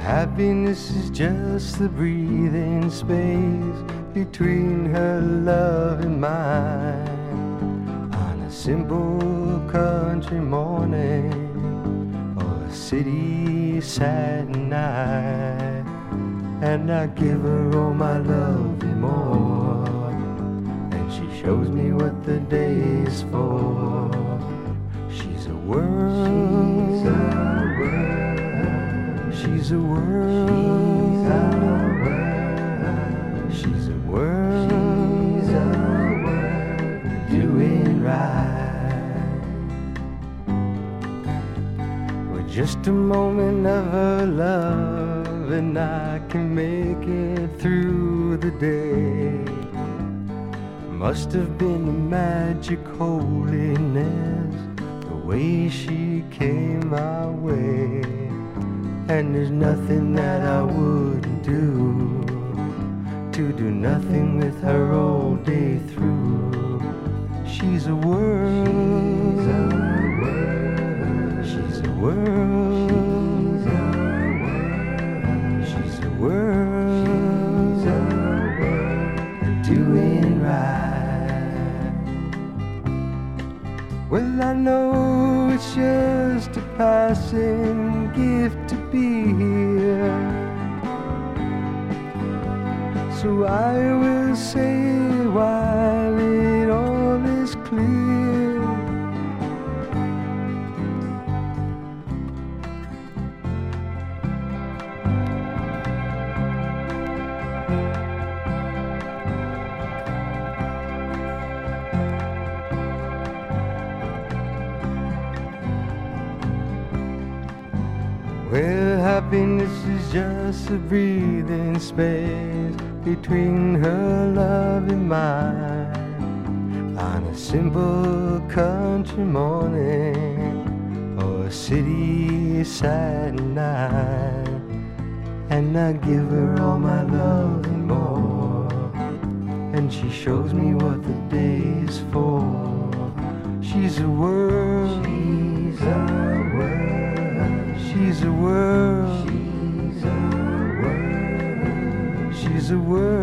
Happiness is just the breathing space between her love and mine. On a simple country morning or a city sad night, and I give her all my love and more, and she shows me what the day is for. She's a world, she's a world, she's a world, she's a world doing right. With just a moment of her love, and I can make it through the day. Must have been a magic holiness, the way she came my way. And there's nothing that I wouldn't do to do nothing with her all day through. She's a world, she's a world, she's a world, doing right. Well, I know it's just a passing gift to be here, so I will say while it all is clear, well, happiness is just a breathing space between her love and mine. On a simple country morning or a city sad night, and I give her all my love and more, and she shows me what the day is for. She's a world, she's a world, she's a world, she's a world, she's a world